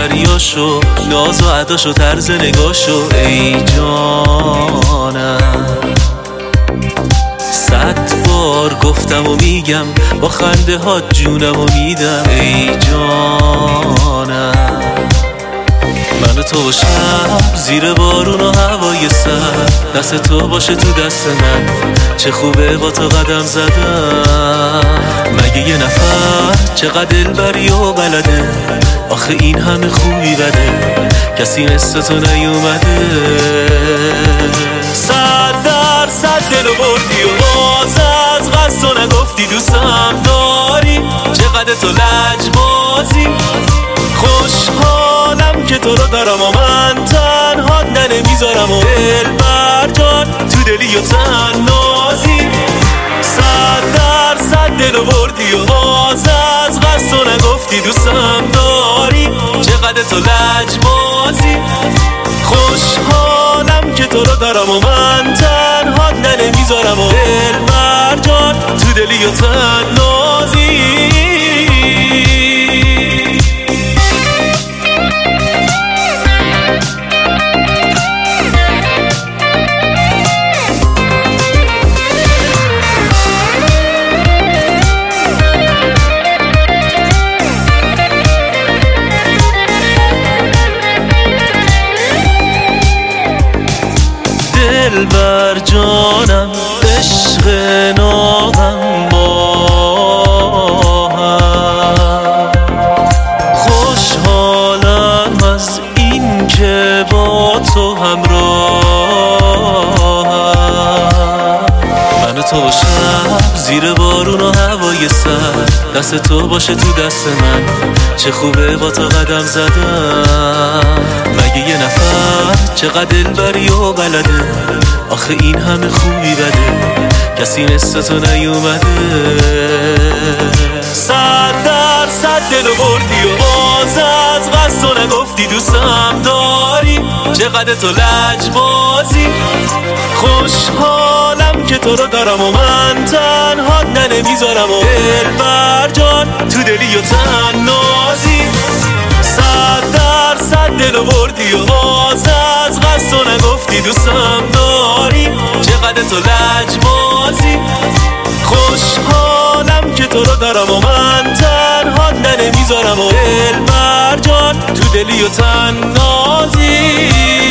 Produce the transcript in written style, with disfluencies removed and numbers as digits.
دلبریاشو، ناز و عداشو، طرز نگاشو. ای جانم 100 بار گفتم و میگم، با خنده ها جونم و میدم. ای جانم من و تو باشم زیر بارون و هوای سرد، دست تو باشه تو دست من، چه خوبه با تو قدم زدم. مگه یه نفر چقدر دلبری و بلده، آخه این همه خوبی بده، کسی مثل تو نیومده. 100% دلو بردی و باز از قصد تو نگفتی دوستم داری، چقدر تو لجبازی. خوشحالم که تو رو دارم و من تنها نمیذارم و دلبر جان تو دلی و تنازی. 100% دلو بردی و باز از قصد تو نگفتی دوستم داری، چقدر تو لجبازی. خوشحالم که تو رو دارم و من تنها نمیذارم و دلبر جان تو دلی و تنازی. دلبر جانم عشق ناهم با هم، خوشحالم از این که با تو همراهم. من و تو باشم زیر بارون و هوای سرد، دست تو باشه تو دست من، چه خوبه با تو قدم زدم. مگه یه نفر چقدر دلبری و بلده، آخه این همه خوبی بده، کسی مثل تو نیومده. 100% دلو بردی و باز از قصد تو نگفتی دوستم داری، چقدر تو لجبازی. خوشحالم که تو رو دارم و من تنها نمیذارم و دلبر جان تو دلی و تنازی. 100% دلو بردی و باز از قصد تو نگفتی دوستم داری، چقدر تو لجبازی. خوشحالم که تو رو دارم و من تنها نمیذارم و دلبر جان تو دلی و تنازی.